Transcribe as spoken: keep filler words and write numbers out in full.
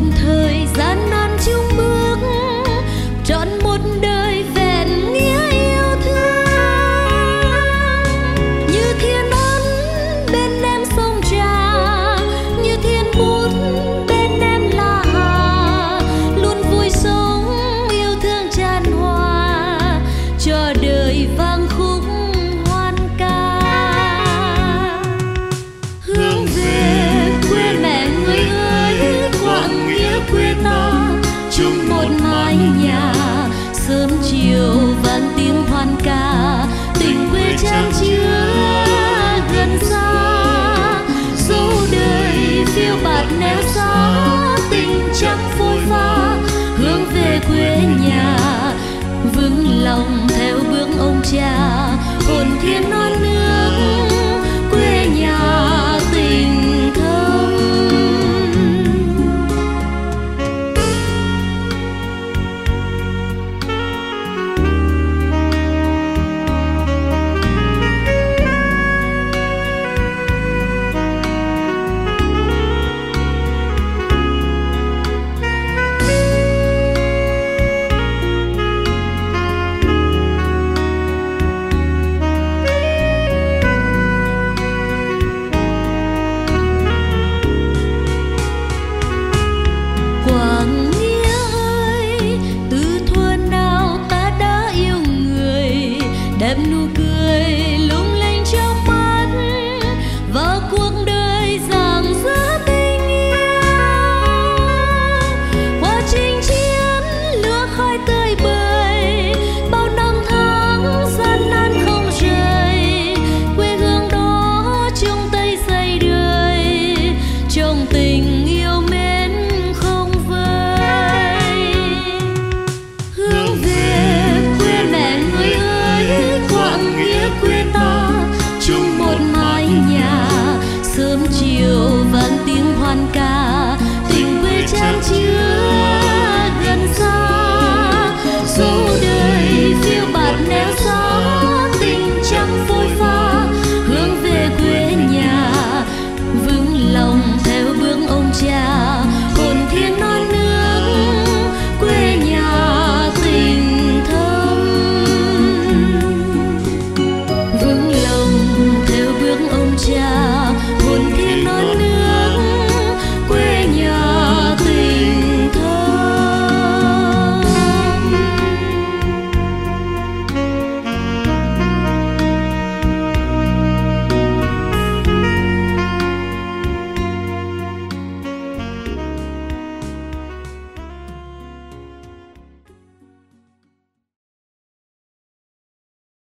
cùng thời gian nan chung bước trọn một đời vẹn nghĩa yêu thương. Như thiên ấn bên em sông Trà, như thiên bút bên em là Hà, luôn vui sống yêu thương tràn hòa cho đời vang khúc hoan ca. Hướng về quê mẹ người ơi, quãng nghĩa quê ta chung một mái nhà, sớm chiều vang tiếng hoan ca, tình quê chan chứa gần xa. Dẫu đời phiêu bạt neo xa, tình chẳng phôi pha, hướng về quê nhà vững lòng theo bước ông cha. Hồn thiên